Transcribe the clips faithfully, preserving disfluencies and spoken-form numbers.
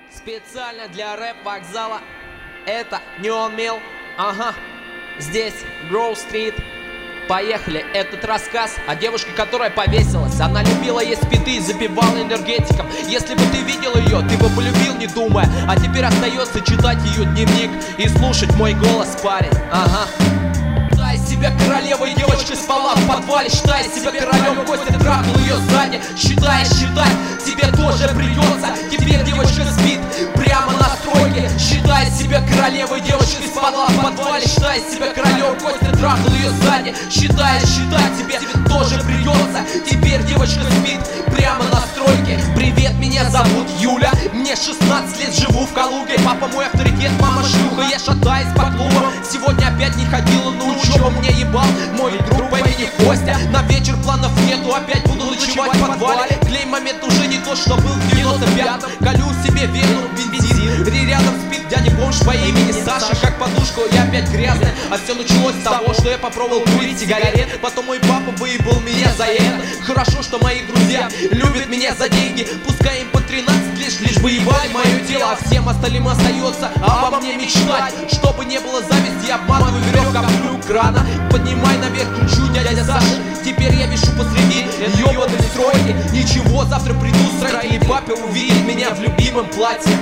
Специально для рэп-вокзала. Это Neon Mill. Ага. Здесь Grove Street. Поехали. Этот рассказ о девушке, которая повесилась. Она любила есть спиды и запивала энергетиком. Если бы ты видел ее, ты бы полюбил, не думая. А теперь остается читать ее дневник и слушать мой голос, парень. Ага. Считай себя королевой, девочкой спала в подвале. Считай себя королем, Костя трахнул ее сзади. Считай, считай, тебе тоже придется. Теперь девочка спит прямо на стройке. Считай себя королевой, девочкой спала в подвале. Считай себя королем, Костя трахнул ее сзади. Считай, считай, тебе тоже придется. Теперь девочка спит прямо на стройке. Привет, меня зовут Юля, мне шестнадцать лет, живу в Калуге. Папа мой авторитет, мама шлюха, я шатаюсь по клубам. Сегодня опять не ходила на учебу, мне ебал мой друг по имени Костя. На вечер планов нету, опять буду ночевать в подвале. Клей момент уже не то, что был в девяносто пятом. Колю себе вену, бензин, рядом спит дядя бомж по имени Саша. Как подушку, я опять грязный. А все началось с того, что я попробовал курить сигарет. Потом мой папа выебал меня за это. Хорошо, что мои друзья любят меня за деньги. Пускай им по тринадцать лишь, лишь бы ебали мое тело. А всем остальным остается обо мне мечтать. Чтобы не было зависти, я обманываю веревка вокруг крана. Поднимай наверх чуть-чуть, дядя Саша. Теперь я вишу посреди ебаной стройки. Ничего, завтра приду строители, папе увидит меня в любимом платье.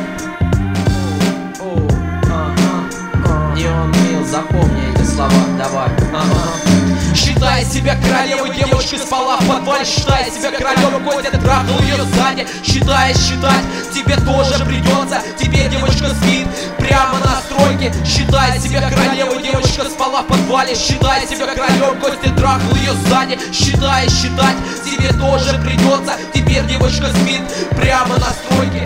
Neon Mill, запомни эти слова, давай. Ага. Считай себя королевой, девочка спала в подвале. Считай себя королем, Костя трахнул ее сзади. Считай, считать, тебе тоже придется. Теперь девочка спит прямо на стройке. Считай себя королевой, девочка спала в подвале. Считай себя королем, Костя трахнул ее сзади. Считай, считать, тебе тоже придется. Теперь девочка спит прямо на стройке.